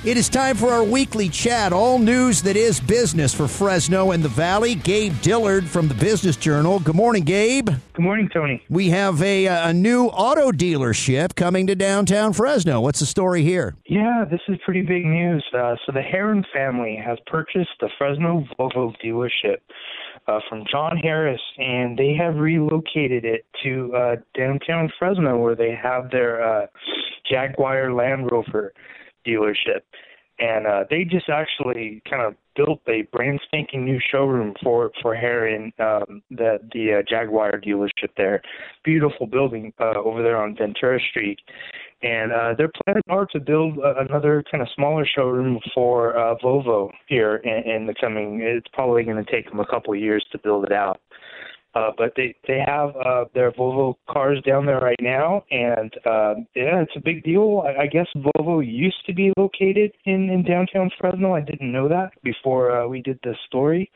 It is time for our weekly chat, all news that is business for Fresno and the Valley. Gabe Dillard from the Business Journal. Good morning, Gabe. Good morning, Tony. We have a new auto dealership coming to downtown Fresno. What's the story here? Yeah, this is pretty big news. So the Heron family has purchased the Fresno Volvo dealership from John Harris, and they have relocated it to downtown Fresno, where they have their Jaguar Land Rover dealership. And they just actually kind of built a brand spanking new showroom for Heron, the Jaguar dealership there. Beautiful building over there on Ventura Street. And their plans are to build another kind of smaller showroom for Volvo here in the coming. It's probably going to take them a couple of years to build it out. But they have their Volvo cars down there right now, and yeah, it's a big deal. I guess Volvo used to be located in downtown Fresno. I didn't know that before we did this story.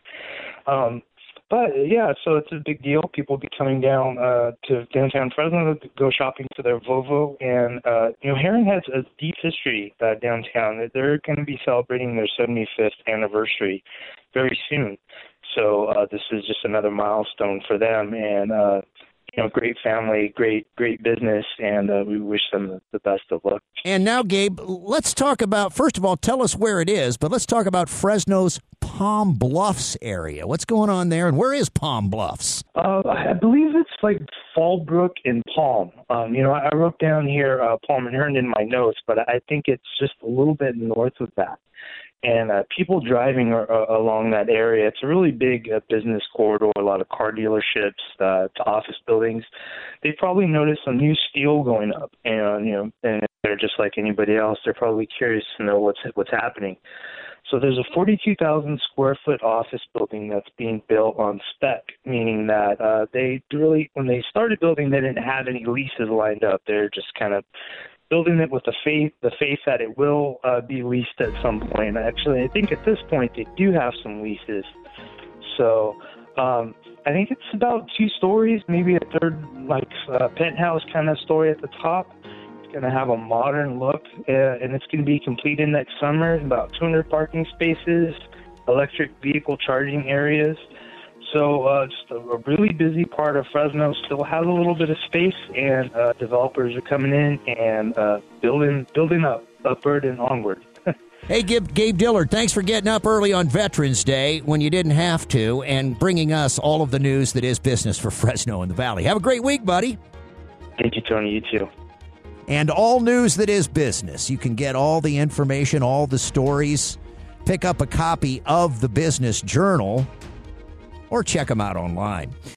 But yeah, so it's a big deal. People will be coming down to downtown Fresno to go shopping for their Volvo, and Heron has a deep history downtown. They're going to be celebrating their 75th anniversary very soon. So this is just another milestone for them, and great family, great business, and we wish them the best of luck. And now, Gabe, let's talk about, first of all, tell us where it is, but let's talk about Fresno's Palm Bluffs area. What's going on there, and where is Palm Bluffs? I believe it's like Fallbrook and Palm. I wrote down here Palm and Herndon in my notes, but I think it's just a little bit north of that. And people driving along that area, it's a really big business corridor, a lot of car dealerships, to office buildings. They probably noticed some new steel going up, and they're just like anybody else. They're probably curious to know what's happening. So there's a 42,000 square foot office building that's being built on spec, meaning that when they started building, they didn't have any leases lined up. They're just kind of building it with the faith that it will be leased at some point. Actually, I think at this point they do have some leases. So I think it's about 2 stories, maybe a third penthouse kind of story at the top. It's going to have a modern look, and it's going to be completed next summer. About 200 parking spaces, electric vehicle charging areas. So just a really busy part of Fresno. Still has a little bit of space, and developers are coming in and building up, upward and onward. Hey, Gabe Dillard, thanks for getting up early on Veterans Day when you didn't have to, and bringing us all of the news that is business for Fresno and the Valley. Have a great week, buddy. Thank you, Tony. You too. And all news that is business. You can get all the information, all the stories. Pick up a copy of the Business Journal, or check them out online.